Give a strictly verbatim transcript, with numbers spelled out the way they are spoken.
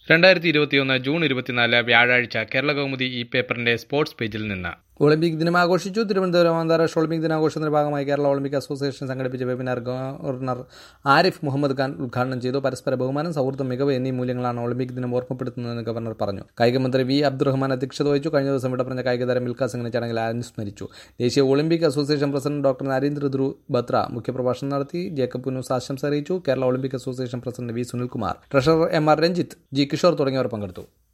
രണ്ടായിരത്തി ഇരുപത്തിയൊന്ന് ജൂൺ ഇരുപത്തിനാല് വ്യാഴാഴ്ച കേരള കൗമുദി ഈ പേപ്പറിന്റെ സ്പോർട്സ് പേജിൽ നിന്ന് ഒളിമ്പിക് ദിനം ആഘോഷിച്ചു. തിരുവനന്തപുരം അന്താരാഷ്ട്ര ഒളിമ്പിക് ദിനാഘോഷത്തിന്റെ ഭാഗമായി കേരള ഒളിമ്പിക് അസോസിയേഷൻ സംഘടിപ്പിച്ച വെബിനാർ ഗവർണർ ആരിഫ് മുഹമ്മദ് ഖാൻ ഉദ്ഘാടനം ചെയ്തു. പരസ്പര ബഹുമാനം, സൗഹൃദം, മികവ് എന്നീ മൂല്യങ്ങളാണ് ഒളിമ്പിക് ദിനം ഓർമ്മപ്പെടുത്തുന്നതെന്ന് ഗവർണർ പറഞ്ഞു. കായികമന്ത്രി വി അബ്ദുറഹ്മാൻ അധ്യക്ഷത വഹിച്ചു. കഴിഞ്ഞ ദിവസം വിടപറഞ്ഞ കായികതാരം മിൽഖ സിംഗിനെ ചടങ്ങിൽ അനുസ്മരിച്ചു. ദേശീയ olympic association president doctor Narendra Dhruv Batra മുഖ്യപ്രഭാഷണം നടത്തി. ജേക്കബ് പുനൂസ് ആശംസ അറിയിച്ചു. Kerala olympic association president V Sunilkumar, treasurer M R Ranjith, G Kishore തുടങ്ങിയവർ പങ്കെടുത്തു.